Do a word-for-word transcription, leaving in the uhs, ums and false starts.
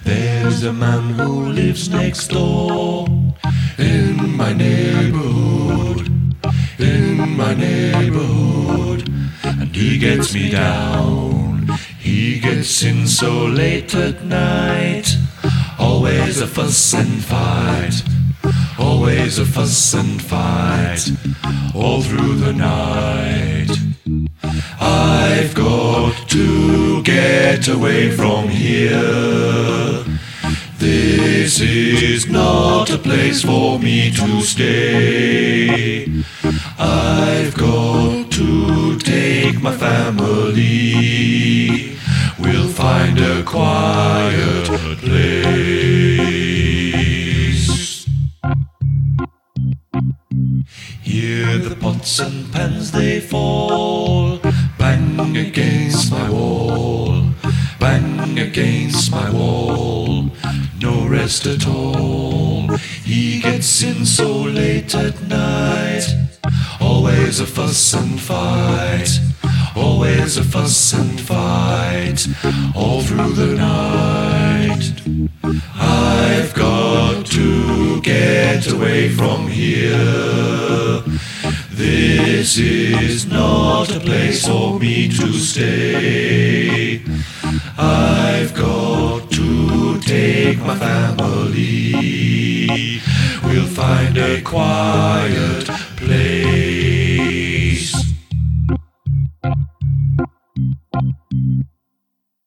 There's a man who lives next door in my neighborhood, in my neighborhood, and he gets me down. He gets in so late at night, always a fuss and fight, always a fuss and fight, all through the night. I've got to get away from here. This is not a place for me to stay. I've got to take my family. We'll find a quiet place. Hear the pots and pans they fall, bang against my wall, bang against my wall, no rest at all. He gets in so late at night, always a fuss and fight, always a fuss and fight, all through the night. I've got to get away from here. This is not a place for me to stay. I've got to take my family. We'll find a quiet